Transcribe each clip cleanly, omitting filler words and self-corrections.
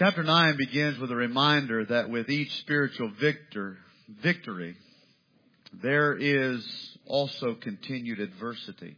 Chapter 9 begins with a reminder that with each spiritual victory, there is also continued adversity.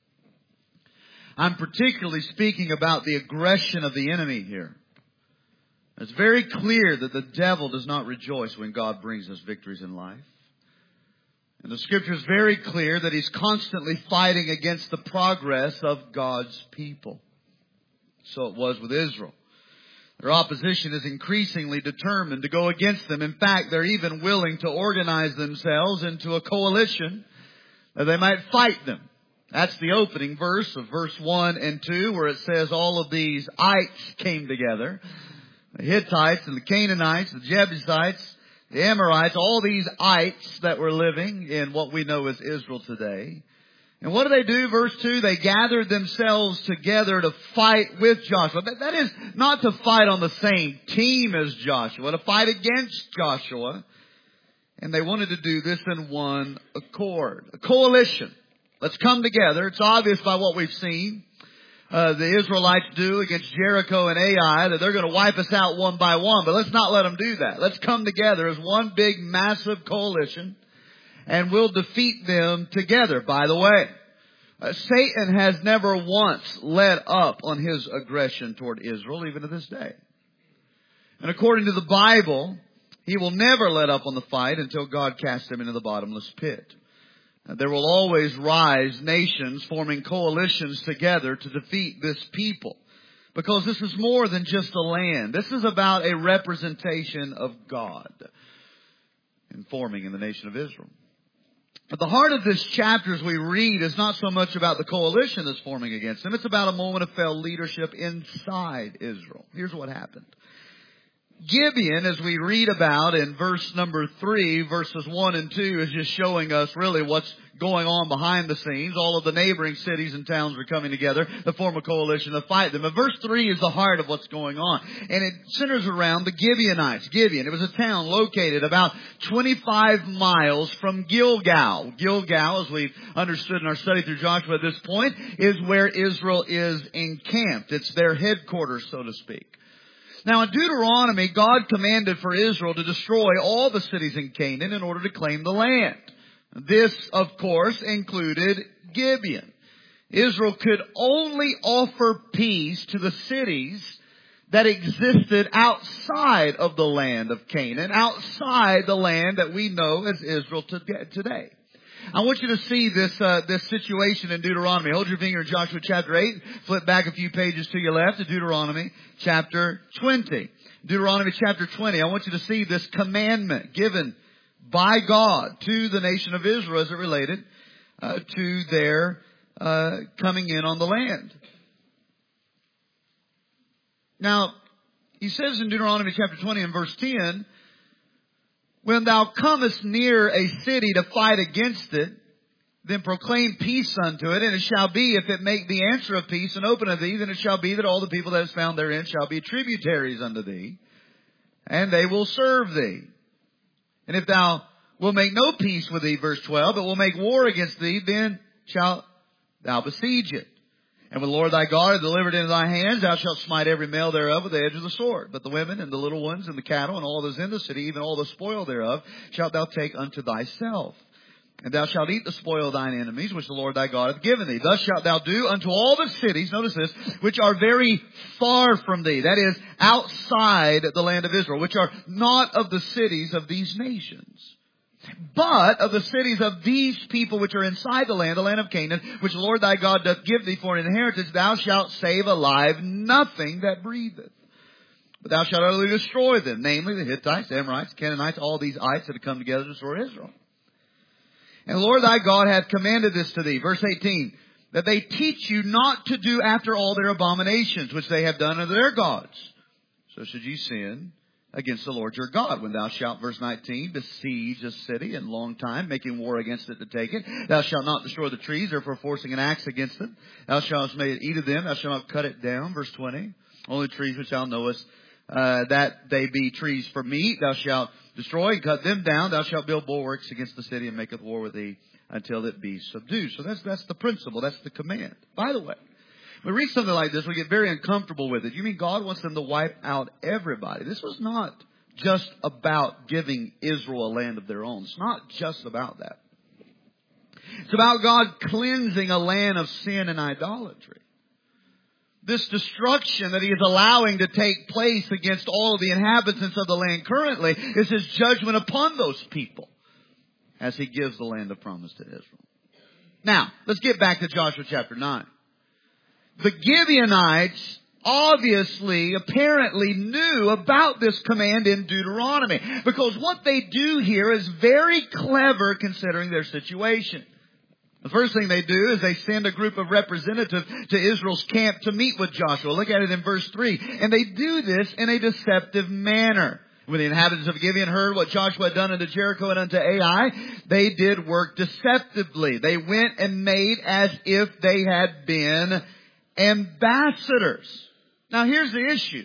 I'm particularly speaking about the aggression of the enemy here. It's very clear that the devil does not rejoice when God brings us victories in life. And the Scripture is very clear that he's constantly fighting against the progress of God's people. So it was with Israel. Their opposition is increasingly determined to go against them. In fact, they're even willing to organize themselves into a coalition that they might fight them. That's the opening verse of verse 1 and 2, where it says all of these ites came together. The Hittites and the Canaanites, the Jebusites, the Amorites, all these ites that were living in what we know as Israel today. And what do? Verse 2, they gathered themselves together to fight with Joshua. That is not to fight on the same team as Joshua, to fight against Joshua. And they wanted to do this in one accord. A coalition. Let's come together. It's obvious by what we've seen the Israelites do against Jericho and Ai that they're going to wipe us out one by one. But let's not let them do that. Let's come together as one big, massive coalition. And we'll defeat them together. By the way, Satan has never once let up on his aggression toward Israel, even to this day. And according to the Bible, he will never let up on the fight until God casts him into the bottomless pit. There will always rise nations forming coalitions together to defeat this people. Because this is more than just a land. This is about a representation of God in forming in the nation of Israel. But the heart of this chapter as we read is not so much about the coalition that's forming against them. It's about a moment of failed leadership inside Israel. Here's what happened. Gibeon, as we read about in verse number 3, verses 1 and 2, is just showing us really what's going on behind the scenes. All of the neighboring cities and towns are coming together to form a coalition to fight them. But verse 3 is the heart of what's going on. And it centers around the Gibeonites. Gibeon, it was a town located about 25 miles from Gilgal. Gilgal, as we've understood in our study through Joshua at this point, is where Israel is encamped. It's their headquarters, so to speak. Now in Deuteronomy, God commanded for Israel to destroy all the cities in Canaan in order to claim the land. This, of course, included Gibeon. Israel could only offer peace to the cities that existed outside of the land of Canaan, outside the land that we know as Israel today. I want you to see this situation in Deuteronomy. Hold your finger in Joshua chapter 8. Flip back a few pages to your left to Deuteronomy chapter 20. Deuteronomy chapter 20. I want you to see this commandment given by God to the nation of Israel as it related to their coming in on the land. Now, he says in Deuteronomy chapter 20 and verse 10, when thou comest near a city to fight against it, then proclaim peace unto it, and it shall be, if it make the answer of peace and open unto thee, then it shall be that all the people that is found therein shall be tributaries unto thee, and they will serve thee. And if thou wilt make no peace with thee, verse 12, but will make war against thee, then shalt thou besiege it. And when the Lord thy God hath delivered into thy hands, thou shalt smite every male thereof with the edge of the sword. But the women and the little ones and the cattle and all that is in the city, even all the spoil thereof, shalt thou take unto thyself. And thou shalt eat the spoil of thine enemies, which the Lord thy God hath given thee. Thus shalt thou do unto all the cities, notice this, which are very far from thee. That is, outside the land of Israel, which are not of the cities of these nations, but of the cities of these people which are inside the land of Canaan, which the Lord thy God doth give thee for an inheritance, thou shalt save alive nothing that breatheth. But thou shalt utterly destroy them, namely the Hittites, the Amorites, Canaanites, all these ites that have come together to destroy Israel. And the Lord thy God hath commanded this to thee, verse 18, that they teach you not to do after all their abominations, which they have done unto their gods. So should ye sin against the Lord your God, when thou shalt, verse 19, besiege a city in long time, making war against it to take it. Thou shalt not destroy the trees, therefore forcing an axe against them. Thou shalt not eat of them, thou shalt not cut it down, verse 20. Only trees which thou knowest that they be trees for meat, thou shalt destroy and cut them down. Thou shalt build bulwarks against the city and maketh war with thee until it be subdued. So that's the principle, that's the command. By the way, we read something like this, we get very uncomfortable with it. You mean God wants them to wipe out everybody? This was not just about giving Israel a land of their own. It's not just about that. It's about God cleansing a land of sin and idolatry. This destruction that He is allowing to take place against all of the inhabitants of the land currently is His judgment upon those people as He gives the land of promise to Israel. Now, let's get back to Joshua chapter 9. The Gibeonites apparently knew about this command in Deuteronomy, because what they do here is very clever considering their situation. The first thing they do is they send a group of representatives to Israel's camp to meet with Joshua. Look at it in verse 3. And they do this in a deceptive manner. When the inhabitants of Gibeon heard what Joshua had done unto Jericho and unto Ai, they did work deceptively. They went and made as if they had been ambassadors. Now here's the issue.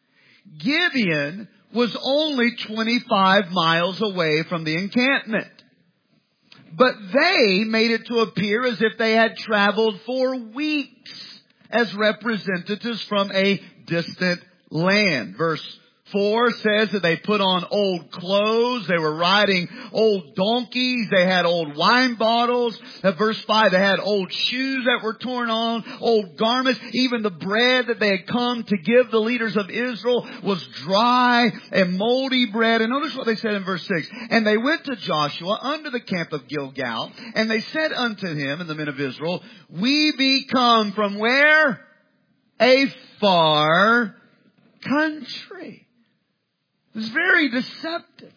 Gibeon was only 25 miles away from the encampment. But they made it to appear as if they had traveled for weeks as representatives from a distant land. Verse 4 says that they put on old clothes. They were riding old donkeys. They had old wine bottles. At verse 5, they had old shoes that were torn on, old garments. Even the bread that they had come to give the leaders of Israel was dry and moldy bread. And notice what they said in verse 6. And they went to Joshua under the camp of Gilgal, and they said unto him, and the men of Israel, we be come from where? A far country. It's very deceptive.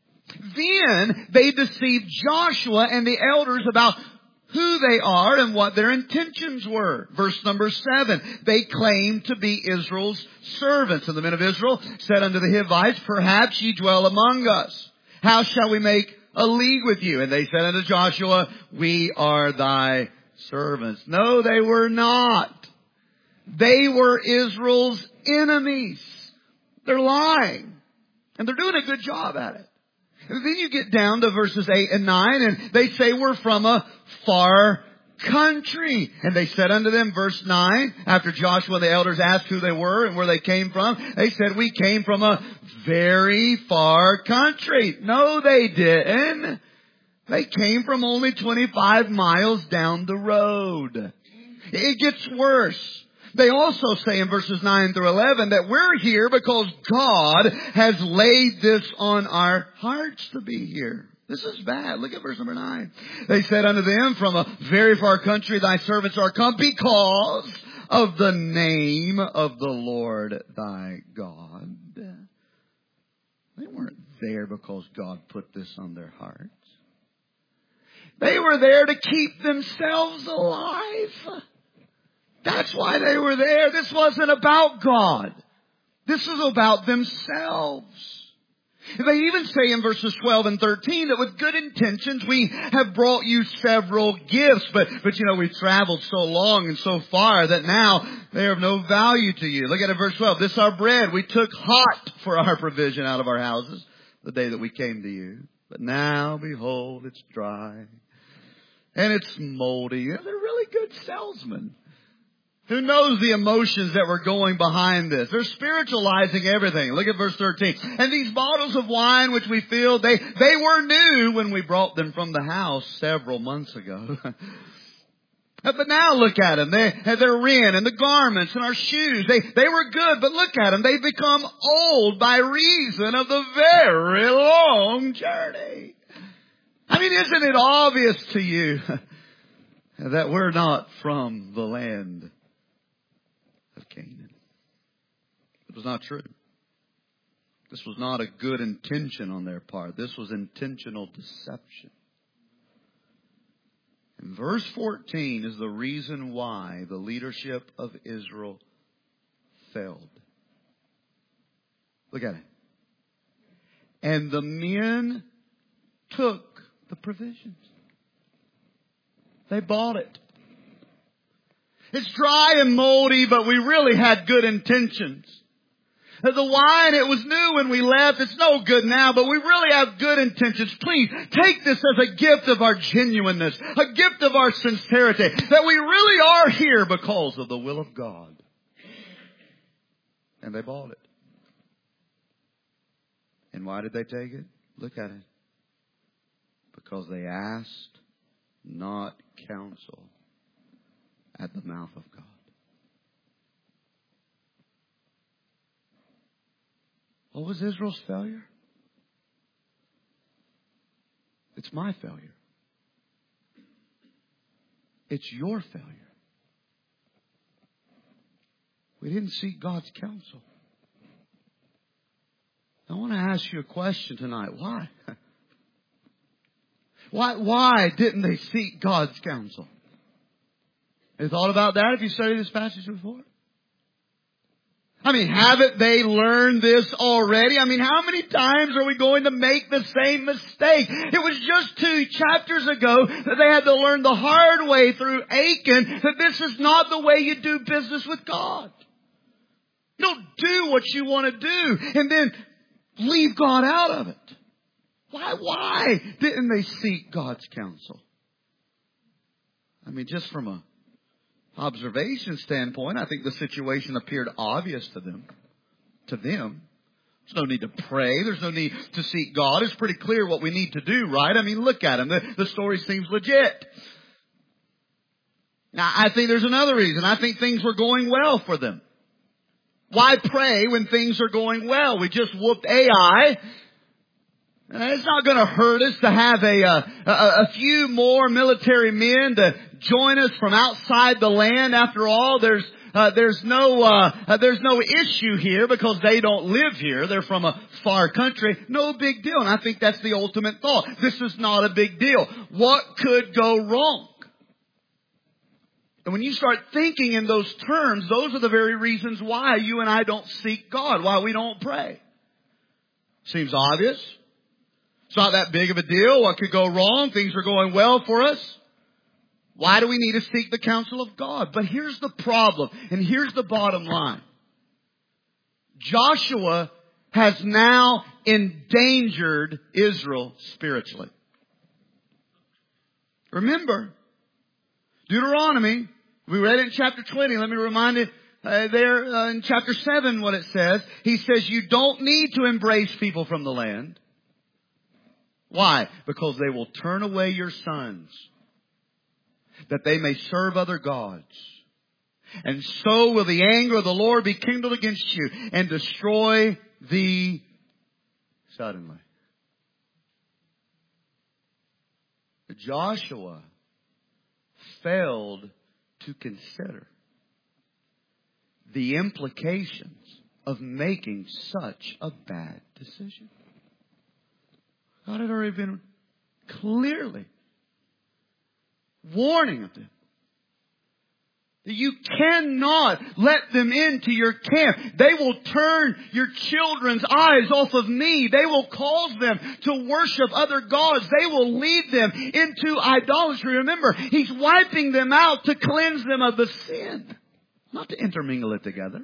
Then they deceived Joshua and the elders about who they are and what their intentions were. Verse number 7. They claimed to be Israel's servants. And the men of Israel said unto the Hivites, perhaps ye dwell among us. How shall we make a league with you? And they said unto Joshua, we are thy servants. No, they were not. They were Israel's enemies. They're lying. And they're doing a good job at it. And then you get down to verses 8 and 9, and they say we're from a far country. And they said unto them, verse 9, after Joshua and the elders asked who they were and where they came from, they said, we came from a very far country. No, they didn't. They came from only 25 miles down the road. It gets worse. They also say in verses 9 through 11 that we're here because God has laid this on our hearts to be here. This is bad. Look at verse number 9. They said unto them, from a very far country thy servants are come because of the name of the Lord thy God. They weren't there because God put this on their hearts. They were there to keep themselves alive. That's why they were there. This wasn't about God. This was about themselves. They even say in verses 12 and 13 that with good intentions we have brought you several gifts. But we've traveled so long and so far that now they are of no value to you. Look at it, verse 12. This our bread we took hot for our provision out of our houses the day that we came to you. But now, behold, it's dry and it's moldy. They're really good salesmen. Who knows the emotions that were going behind this? They're spiritualizing everything. Look at verse 13. And these bottles of wine which we filled, they were new when we brought them from the house several months ago. But now look at them. They had their rent and the garments and our shoes. They were good, but look at them. They've become old by reason of the very long journey. I mean, isn't it obvious to you that we're not from the land of Canaan? It was not true. This was not a good intention on their part. This was intentional deception. And verse 14 is the reason why the leadership of Israel failed. Look at it. And the men took the provisions. They bought it. It's dry and moldy, but we really had good intentions. The wine, it was new when we left. It's no good now, but we really have good intentions. Please take this as a gift of our genuineness, a gift of our sincerity, that we really are here because of the will of God. And they bought it. And why did they take it? Look at it. Because they asked not counsel at the mouth of God. What was Israel's failure? It's my failure. It's your failure. We didn't seek God's counsel. I want to ask you a question tonight. Why? Why didn't they seek God's counsel? Have you thought about that if you studied this passage before? I mean, haven't they learned this already? I mean, how many times are we going to make the same mistake? It was just 2 chapters ago that they had to learn the hard way through Achan that this is not the way you do business with God. You don't do what you want to do and then leave God out of it. Why didn't they seek God's counsel? I mean, just from a observation standpoint, I think the situation appeared obvious to them. There's no need to pray. There's no need to seek God. It's pretty clear what we need to do, right? I mean, look at them. The story seems legit. Now, I think there's another reason. I think things were going well for them. Why pray when things are going well? We just whooped Ai. It's not going to hurt us to have a few more military men to join us from outside the land. After all, there's no issue here because they don't live here. They're from a far country. No big deal. And I think that's the ultimate thought. This is not a big deal. What could go wrong? And when you start thinking in those terms, those are the very reasons why you and I don't seek God, why we don't pray. Seems obvious. It's not that big of a deal. What could go wrong? Things are going well for us. Why do we need to seek the counsel of God? But here's the problem, and here's the bottom line. Joshua has now endangered Israel spiritually. Remember, Deuteronomy, we read it in chapter 20. Let me remind you there in chapter 7 what it says. He says you don't need to embrace people from the land. Why? Because they will turn away your sons, that they may serve other gods. And so will the anger of the Lord be kindled against you and destroy thee suddenly. Joshua failed to consider the implications of making such a bad decision. God had already been clearly warning of them that you cannot let them into your camp. They will turn your children's eyes off of me. They will cause them to worship other gods. They will lead them into idolatry. Remember, He's wiping them out to cleanse them of the sin, not to intermingle it together.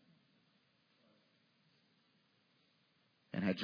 And had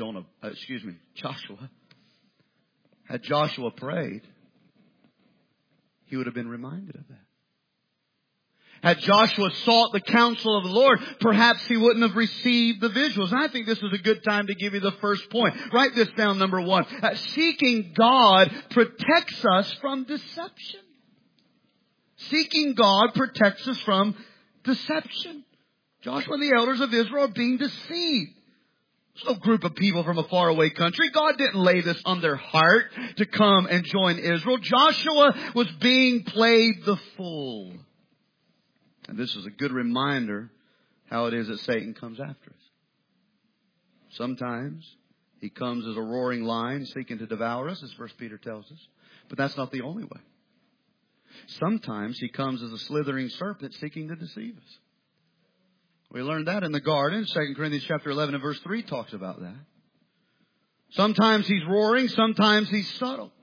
Joshua prayed, he would have been reminded of that. Had Joshua sought the counsel of the Lord, perhaps he wouldn't have received the visuals. And I think this is a good time to give you the first point. Write this down, number 1. Seeking God protects us from deception. Seeking God protects us from deception. Joshua and the elders of Israel are being deceived. There's no group of people from a faraway country. God didn't lay this on their heart to come and join Israel. Joshua was being played the fool. And this is a good reminder how it is that Satan comes after us. Sometimes he comes as a roaring lion seeking to devour us, as 1 Peter tells us. But that's not the only way. Sometimes he comes as a slithering serpent seeking to deceive us. We learned that in the garden. 2 Corinthians chapter 11 and verse 3 talks about that. Sometimes he's roaring, sometimes he's subtle.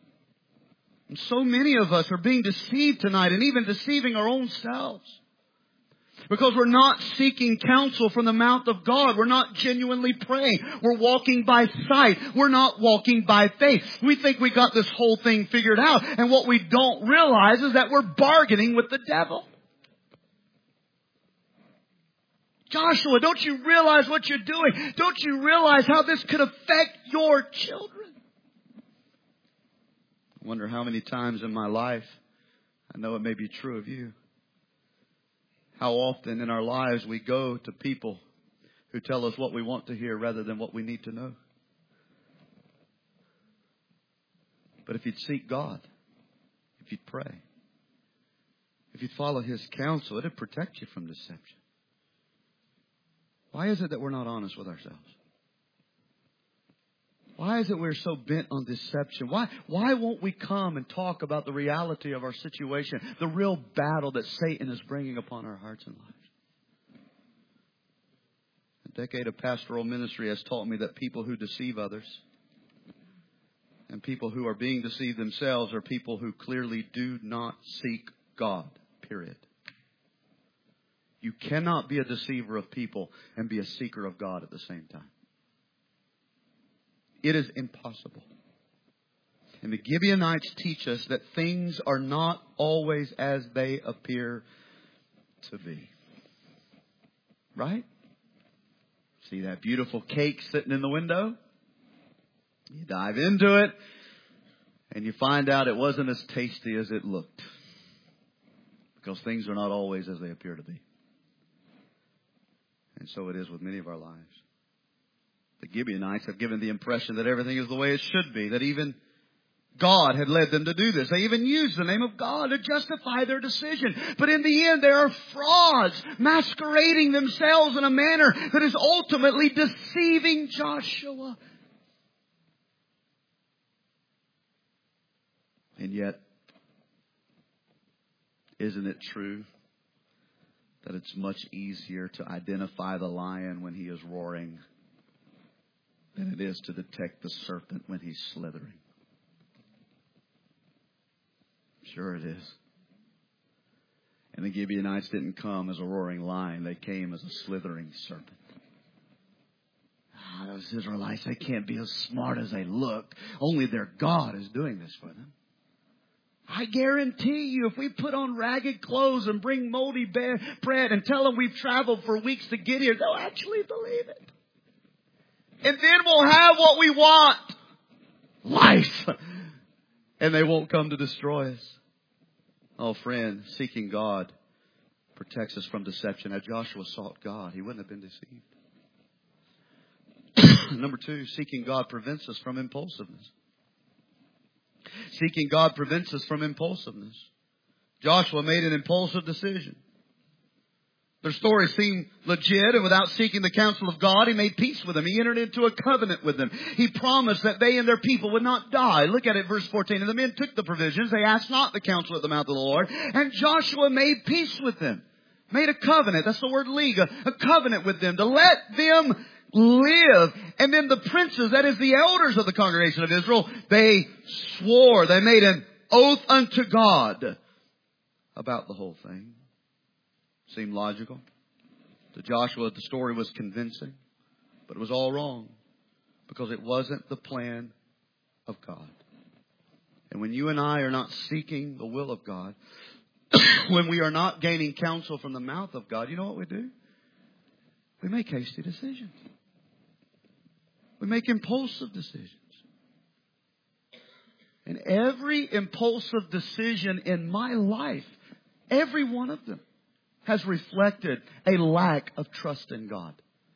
And so many of us are being deceived tonight and even deceiving our own selves. Because we're not seeking counsel from the mouth of God. We're not genuinely praying. We're walking by sight. We're not walking by faith. We think we got this whole thing figured out. And what we don't realize is that we're bargaining with the devil. Joshua, don't you realize what you're doing? Don't you realize how this could affect your children? I wonder how many times in my life, I know it may be true of you, how often in our lives we go to people who tell us what we want to hear rather than what we need to know. But if you'd seek God, if you'd pray, if you'd follow His counsel, it'd protect you from deception. Why is it that we're not honest with ourselves? Why is it we're so bent on deception? Why won't we come and talk about the reality of our situation, the real battle that Satan is bringing upon our hearts and lives? A decade of pastoral ministry has taught me that people who deceive others and people who are being deceived themselves are people who clearly do not seek God, period. You cannot be a deceiver of people and be a seeker of God at the same time. It is impossible. And the Gibeonites teach us that things are not always as they appear to be. Right? See that beautiful cake sitting in the window? You dive into it and you find out it wasn't as tasty as it looked. Because things are not always as they appear to be. And so it is with many of our lives. The Gibeonites have given the impression that everything is the way it should be, that even God had led them to do this. They even used the name of God to justify their decision. But in the end, they are frauds, masquerading themselves in a manner that is ultimately deceiving Joshua. And yet, isn't it true that it's much easier to identify the lion when he is roaring than it is to detect the serpent when he's slithering? Sure it is. And the Gibeonites didn't come as a roaring lion. They came as a slithering serpent. Those Israelites, they can't be as smart as they look. Only their God is doing this for them. I guarantee you, if we put on ragged clothes and bring moldy bread and tell them we've traveled for weeks to get here, they'll actually believe it. And then we'll have what we want. Life. And they won't come to destroy us. Oh, friend, seeking God protects us from deception. Had Joshua sought God, he wouldn't have been deceived. Number 2, seeking God prevents us from impulsiveness. Seeking God prevents us from impulsiveness. Joshua made an impulsive decision. Their story seemed legit, and without seeking the counsel of God, he made peace with them. He entered into a covenant with them. He promised that they and their people would not die. Look at it, verse 14. And the men took the provisions. They asked not the counsel at the mouth of the Lord. And Joshua made peace with them. Made a covenant. That's the word league. A covenant with them to let them live. And then the princes, that is the elders of the congregation of Israel, they swore. They made an oath unto God about the whole thing. Seemed logical. To Joshua, the story was convincing. But it was all wrong. Because it wasn't the plan of God. And when you and I are not seeking the will of God, when we are not gaining counsel from the mouth of God, you know what we do? We make hasty decisions. We make impulsive decisions. And every impulsive decision in my life, every one of them, has reflected a lack of trust in God.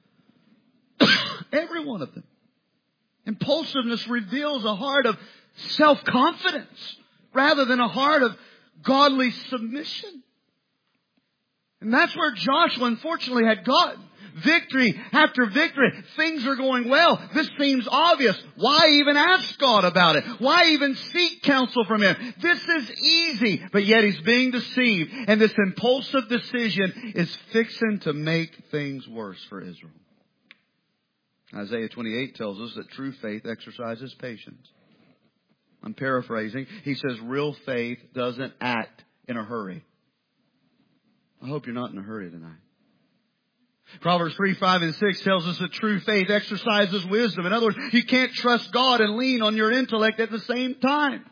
Every one of them. Impulsiveness reveals a heart of self-confidence rather than a heart of godly submission. And that's where Joshua unfortunately had gotten. Victory after victory. Things are going well. This seems obvious. Why even ask God about it? Why even seek counsel from Him? This is easy. But yet he's being deceived. And this impulsive decision is fixing to make things worse for Israel. Isaiah 28 tells us that true faith exercises patience. I'm paraphrasing. He says real faith doesn't act in a hurry. I hope you're not in a hurry tonight. Proverbs 3, 5, and 6 tells us that true faith exercises wisdom. In other words, you can't trust God and lean on your intellect at the same time.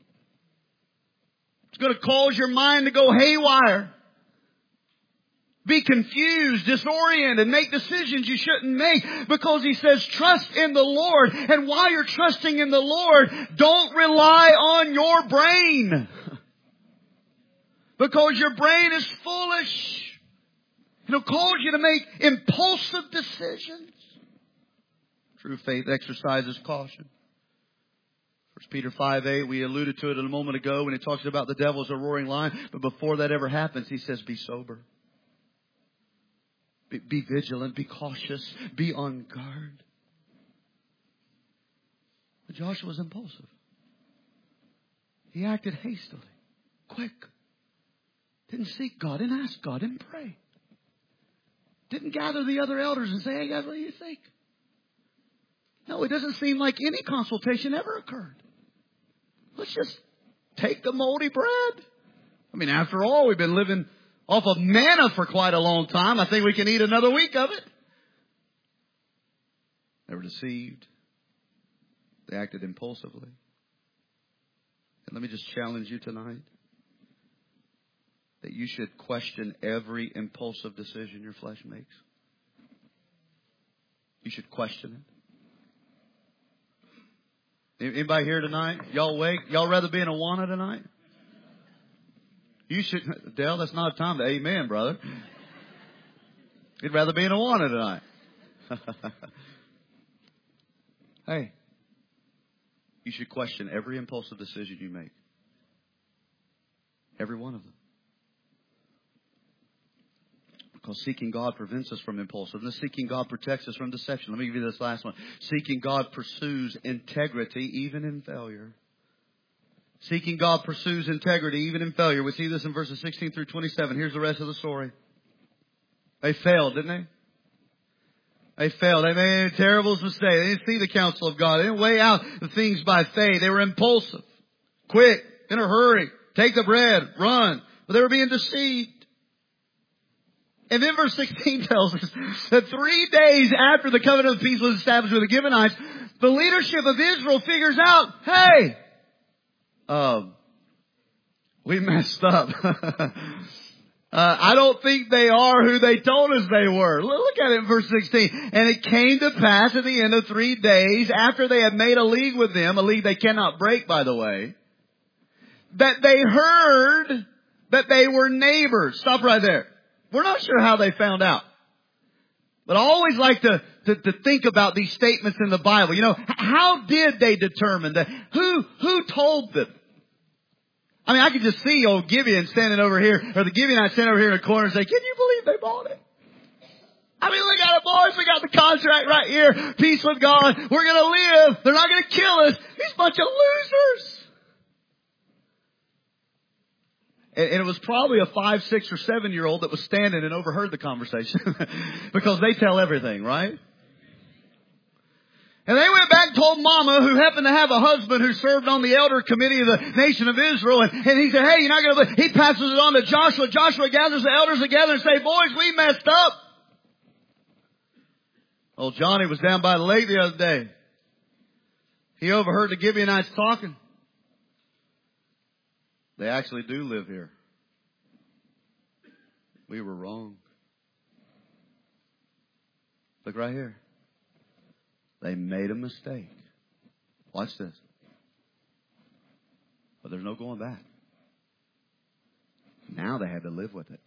It's going to cause your mind to go haywire. Be confused, disoriented, make decisions you shouldn't make, because He says trust in the Lord. And while you're trusting in the Lord, don't rely on your brain. Because your brain is foolish. It'll cause you to make impulsive decisions. True faith exercises caution. 1 Peter 5:8, we alluded to it a moment ago when it talks about the devil as a roaring lion. But before that ever happens, he says, be sober. Be vigilant, be cautious, be on guard. But Joshua was impulsive. He acted hastily, quick. Didn't seek God, didn't ask God, didn't pray. Didn't gather the other elders and say, hey guys, what do you think? No, it doesn't seem like any consultation ever occurred. Let's just take the moldy bread. I mean, after all, we've been living off of manna for quite a long time. I think we can eat another week of it. They were deceived. They acted impulsively. And let me just challenge you tonight that you should question every impulsive decision your flesh makes. You should question it. Anybody here tonight? Y'all awake? Y'all rather be in Awana tonight? You should, Dale, that's not a time to amen, brother. You'd rather be in Awana tonight. Hey, you should question every impulsive decision you make. Every one of them. Because seeking God prevents us from impulsiveness. Seeking God protects us from deception. Let me give you this last one. Seeking God pursues integrity even in failure. Seeking God pursues integrity even in failure. We see this in verses 16 through 27. Here's the rest of the story. They failed, didn't they? They failed. They made a terrible mistake. They didn't see the counsel of God. They didn't weigh out the things by faith. They were impulsive. Quick. In a hurry. Take the bread. Run. But they were being deceived. And then verse 16 tells us that 3 days after the covenant of peace was established with the Gibeonites, the leadership of Israel figures out, hey, we messed up. I don't think they are who they told us they were. Look at it in verse 16. And it came to pass at the end of 3 days, after they had made a league with them, a league they cannot break, by the way, that they heard that they were neighbors. Stop right there. We're not sure how they found out. But I always like to think about these statements in the Bible. You know, how did they determine that? Who told them? I mean, I could just see old Gibeon standing over here, or the Gibeonites standing over here in the corner and say, can you believe they bought it? I mean, look at it, boys. We got the contract right here. Peace with God. We're going to live. They're not going to kill us. These bunch of losers. And it was probably a 5, 6, or 7-year-old that was standing and overheard the conversation. Because they tell everything, right? And they went back and told Mama, who happened to have a husband who served on the elder committee of the nation of Israel. And he said, hey, you're not going to... He passes it on to Joshua. Joshua gathers the elders together and say, boys, we messed up. Old Johnny was down by the lake the other day. He overheard the Gibeonites talking. They actually do live here. We were wrong. Look right here. They made a mistake. Watch this. But there's no going back. Now they had to live with it.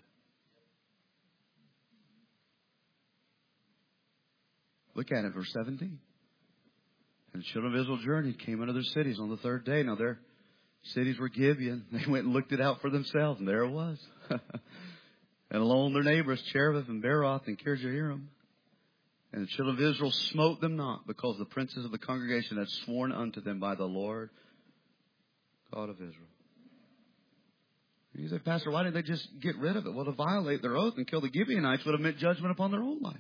Look at it, verse 17. And the children of Israel journeyed, came into their cities on the 3rd day. Now their cities were Gibeon. They went and looked it out for themselves, and there it was. And along their neighbors, Cherith and Beeroth and Kirjahiram. And the children of Israel smote them not, because the princes of the congregation had sworn unto them by the Lord God of Israel. You say, Pastor, why didn't they just get rid of it? Well, to violate their oath and kill the Gibeonites would have meant judgment upon their own lives.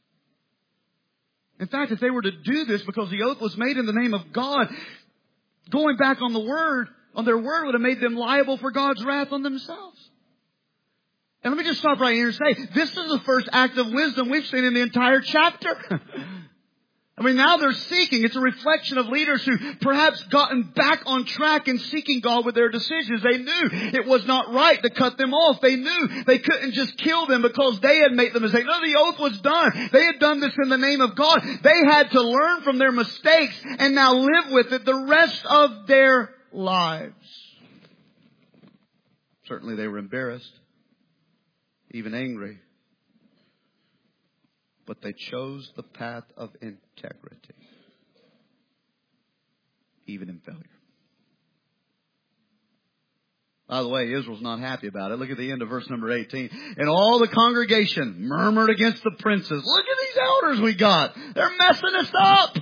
In fact, if they were to do this because the oath was made in the name of God, going back on their word would have made them liable for God's wrath on themselves. And let me just stop right here and say, this is the first act of wisdom we've seen in the entire chapter. I mean, now they're seeking. It's a reflection of leaders who perhaps gotten back on track in seeking God with their decisions. They knew it was not right to cut them off. They knew they couldn't just kill them because they had made the mistake. No, the oath was done. They had done this in the name of God. They had to learn from their mistakes and now live with it the rest of their lives. Certainly they were embarrassed, even angry. But they chose the path of integrity, even in failure. By the way, Israel's not happy about it. Look at the end of verse number 18. And all the congregation murmured against the princes. Look at these elders we got. They're messing us up.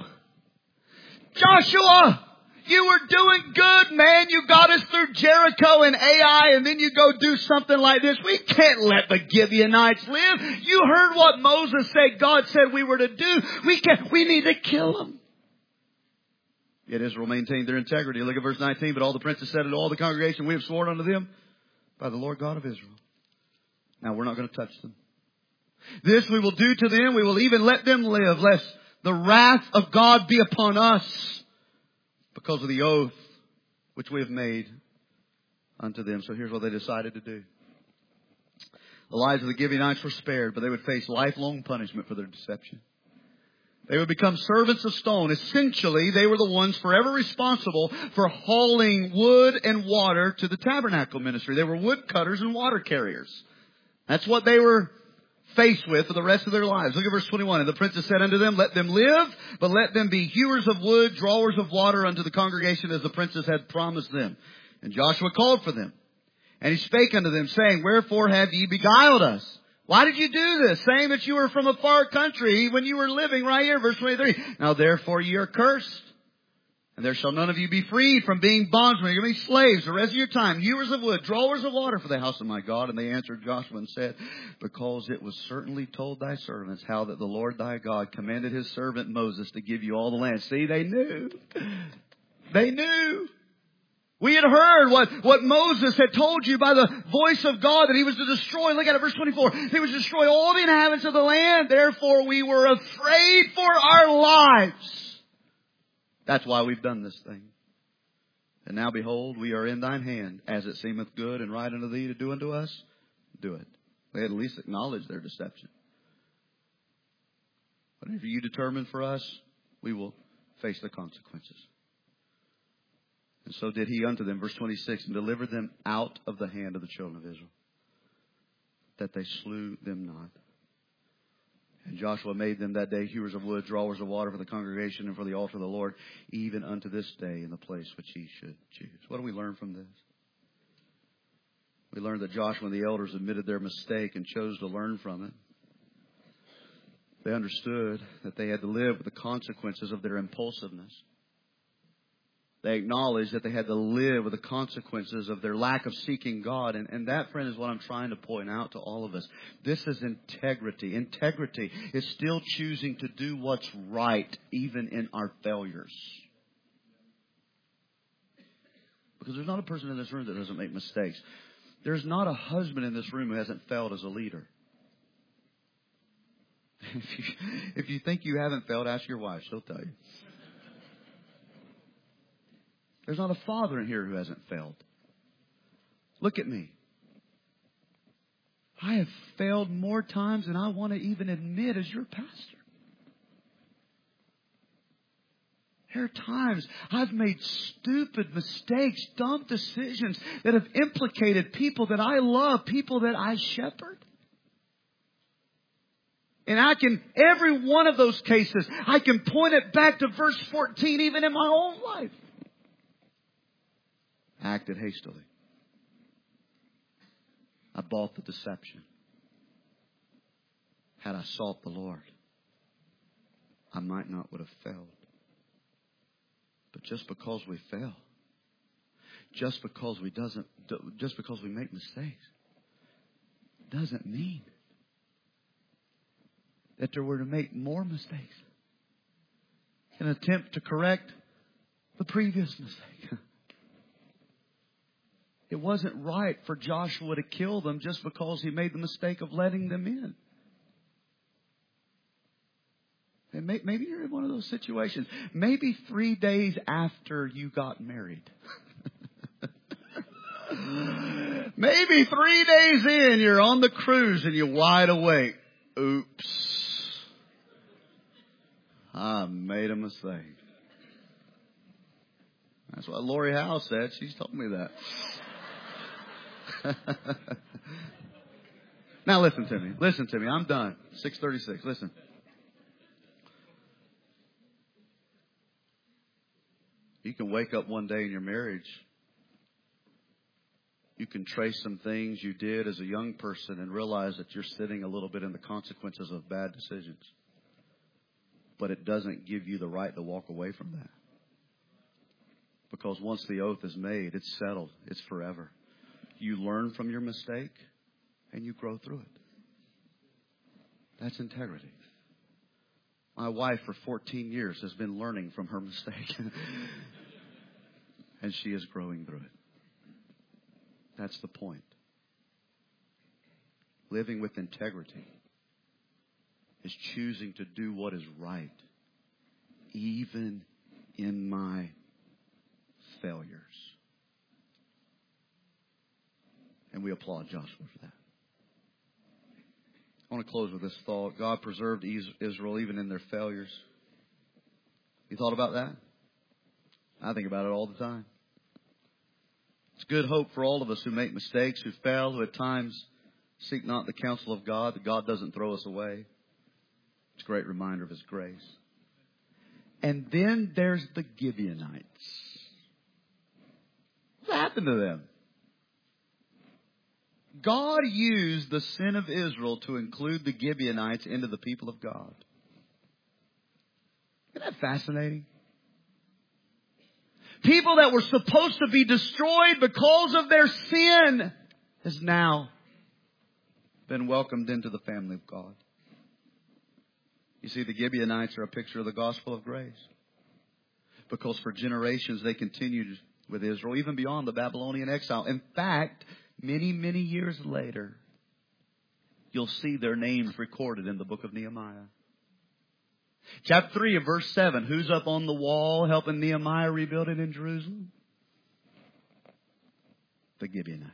Joshua, you were doing good, man. You got us through Jericho and Ai, and then you go do something like this. We can't let the Gibeonites live. You heard what Moses said God said we were to do. We need to kill them. Yet Israel maintained their integrity. Look at verse 19. But all the princes said to all the congregation, we have sworn unto them by the Lord God of Israel. Now we're not going to touch them. This we will do to them. We will even let them live, lest the wrath of God be upon us, because of the oath which we have made unto them. So here's what they decided to do. The lives of the Gibeonites were spared, but they would face lifelong punishment for their deception. They would become servants of stone. Essentially, they were the ones forever responsible for hauling wood and water to the tabernacle ministry. They were wood cutters and water carriers. That's what they were faced with for the rest of their lives. Look at verse 21. And the princes said unto them, let them live, but let them be hewers of wood, drawers of water unto the congregation, as the princes had promised them. And Joshua called for them. And he spake unto them, saying, wherefore have ye beguiled us? Why did you do this? Saying that you were from a far country when you were living right here, verse 23. Now therefore ye are cursed. And there shall none of you be freed from being bondsmen. You're going to be slaves the rest of your time. Hewers of wood, drawers of water for the house of my God. And they answered Joshua and said, because it was certainly told thy servants how that the Lord thy God commanded his servant Moses to give you all the land. See, they knew. They knew. We had heard what Moses had told you by the voice of God, that he was to destroy. Look at it, verse 24. He was to destroy all the inhabitants of the land. Therefore we were afraid for our lives. That's why we've done this thing. And now behold, we are in thine hand. As it seemeth good and right unto thee to do unto us, do it. They had at least acknowledged their deception. But if you determine for us, we will face the consequences. And so did he unto them, verse 26, and delivered them out of the hand of the children of Israel, that they slew them not. And Joshua made them that day hewers of wood, drawers of water for the congregation and for the altar of the Lord, even unto this day in the place which he should choose. What do we learn from this? We learn that Joshua and the elders admitted their mistake and chose to learn from it. They understood that they had to live with the consequences of their impulsiveness. They acknowledged that they had to live with the consequences of their lack of seeking God. And that, friend, is what I'm trying to point out to all of us. This is integrity. Integrity is still choosing to do what's right, even in our failures. Because there's not a person in this room that doesn't make mistakes. There's not a husband in this room who hasn't failed as a leader. If you think you haven't failed, ask your wife. She'll tell you. There's not a father in here who hasn't failed. Look at me. I have failed more times than I want to even admit as your pastor. There are times I've made stupid mistakes, dumb decisions that have implicated people that I love, people that I shepherd. And every one of those cases, I can point it back to verse 14, even in my own life. Acted hastily. I bought the deception. Had I sought the Lord, I might not would have failed. But just because we fail, just because we make mistakes, doesn't mean that there were to make more mistakes in an attempt to correct the previous mistake. It wasn't right for Joshua to kill them just because he made the mistake of letting them in. And maybe you're in one of those situations. Maybe 3 days after you got married. Maybe 3 days in, you're on the cruise and you're wide awake. Oops. I made a mistake. That's what Lori Howe said. She's told me that. Now listen to me. Listen to me. I'm done. 6:36. Listen. You can wake up one day in your marriage. You can trace some things you did as a young person and realize that you're sitting a little bit in the consequences of bad decisions. But it doesn't give you the right to walk away from that. Because once the oath is made, it's settled. It's forever. You learn from your mistake and you grow through it. That's integrity. My wife for 14 years has been learning from her mistake. And she is growing through it. That's the point. Living with integrity is choosing to do what is right, even in my failures. And we applaud Joshua for that. I want to close with this thought. God preserved Israel even in their failures. You thought about that? I think about it all the time. It's good hope for all of us who make mistakes, who fail, who at times seek not the counsel of God, that God doesn't throw us away. It's a great reminder of His grace. And then there's the Gibeonites. What happened to them? God used the sin of Israel to include the Gibeonites into the people of God. Isn't that fascinating? People that were supposed to be destroyed because of their sin has now been welcomed into the family of God. You see, the Gibeonites are a picture of the gospel of grace. Because for generations they continued with Israel, even beyond the Babylonian exile. In fact, many, many years later, you'll see their names recorded in the book of Nehemiah. Chapter 3 of verse 7. Who's up on the wall helping Nehemiah rebuild it in Jerusalem? The Gibeonites.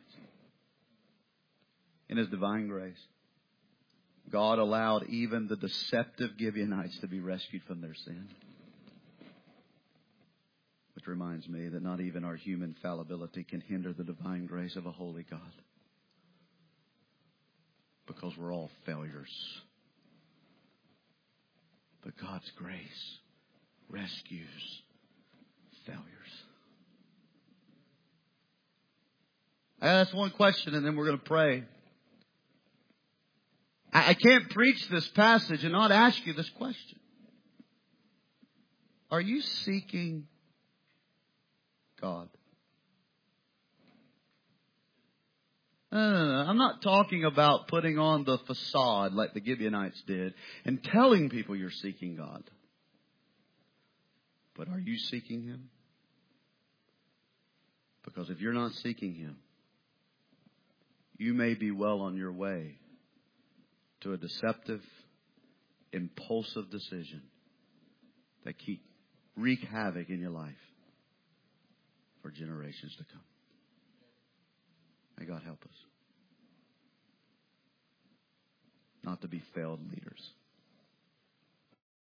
In His divine grace, God allowed even the deceptive Gibeonites to be rescued from their sin. Which reminds me that not even our human fallibility can hinder the divine grace of a holy God. Because we're all failures. But God's grace rescues failures. I ask one question and then we're going to pray. I can't preach this passage and not ask you this question. Are you seeking God? No. I'm not talking about putting on the facade like the Gibeonites did and telling people you're seeking God. But are you seeking Him? Because if you're not seeking Him, you may be well on your way to a deceptive, impulsive decision that keep wreak havoc in your life for generations to come. May God help us not to be failed leaders.